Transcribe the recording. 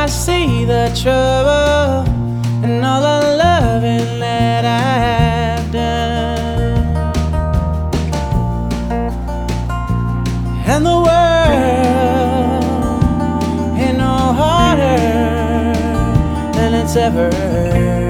I see the trouble and all the loving that I have done, and the world ain't no harder than it's ever